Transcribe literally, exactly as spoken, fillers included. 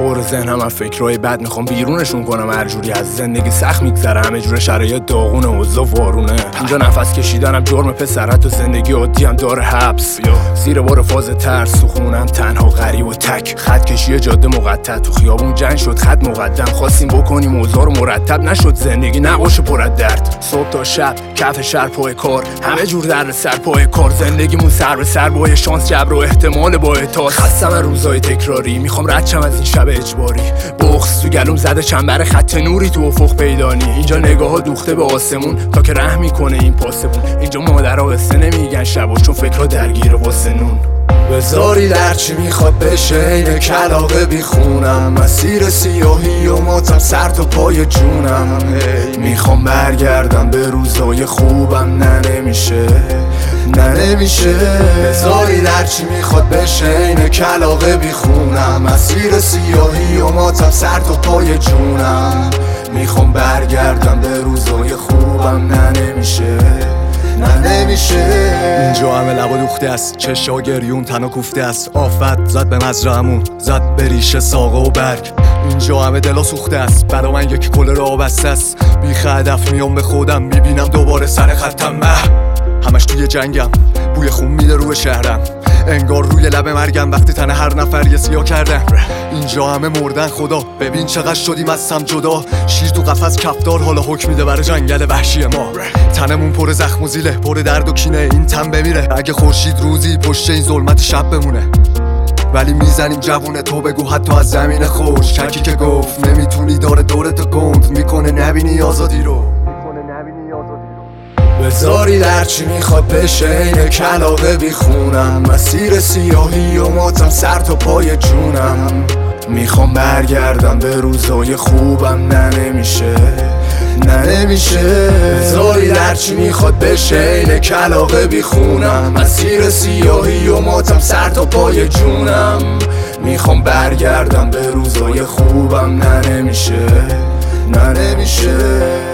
پر ذهنم از فکرهای بد، میخوام بیرونشون کنم هر جوری. از زندگی سخت میگذره، همه جوره شرایط داغونه، اوضاع وارونه. اینجا نفس کشیدنم جرم پسرت و زندگی عادی هم داره حبس. زیر بار فاز ترس تو خونم تنها غریب و تک. خط کشی جاده مقطع، تو خیابون جنگ شد خط مقدم. خواستیم بکنیم اوضاع رو مرتب، نشد زندگی نقاش پر از درد. صبح تا شب کف شهر پای کار، همه جور در سر پای کار. زندگیمون سر به سر با شانس، جبر و احتمال با احتاط. خستم از روزای تکراری، میخوام رد شم از این شب اجباری. بغض تو گلوم زده چنبر خط نوری تو افق پیدانی. اینجا نگاه ها دوخته به آسمون تا که رحم میکنه این پاسبون. اینجا مادرها قصه نمیگن شبا چون فکرها درگیر واسه نون. بذارید هرچی میخواد بشه، اینه کلاغه بیخونم. مسیر سیاهی و ماتم سر تا پای جونم. میخوام برگردم به روزای خوبم، نه نمیشه نه نمیشه. بذارید هرچی میخواد بشه، اینه کلاغه بیخونم. مسیر سیاهی و ماتم سر تا پای جونم. میخوام برگردم به روزای خوبم، نه نمیشه نه نمیشه. اینجا همه لبا دوخته است، چشا گریون تنها کوفته است. آفت زد به مزرعمون، زد به ریشه ساقه و برگ. اینجا همه دلا سوخته است، برا من یک کل راه بسته است. بیخ هدف میام به خودم، میبینم دوباره سر خطم. مه همش توی جنگم، بوی خون میده روی شهرم. انگار روی لب مرگم وقتی تن هر نفر یه سیاه کردن. اینجا همه مردن، خدا ببین چقدر شدیم از سم جدا. شیر تو قفس کفدار حالا حکم میده برای جنگل وحشی ما. تنمون پر زخم و زیله، پر درد و کینه، این تن بمیره اگه خورشید روزی پشت این ظلمت شب بمونه. ولی میزنیم جوونه، تو بگو حتی از زمین خوش. چکی که گفت نمیتونی داره دورتو گند میکنه، نبینی آزادی رو. بذارید هرچی میخواد بشه، اینه کلاغه بیخونم. مسیر سیاهی و ماتم سر تا پای جونم. میخوام برگردم به روزای خوبم، نه نمیشه نه نمیشه. بذارید هرچی میخواد بشه، اینه کلاغه بیخونم. مسیر سیاهی و ماتم سر تا پای جونم. میخوام برگردم به روزای خوبم، نه نمیشه نه نمیشه.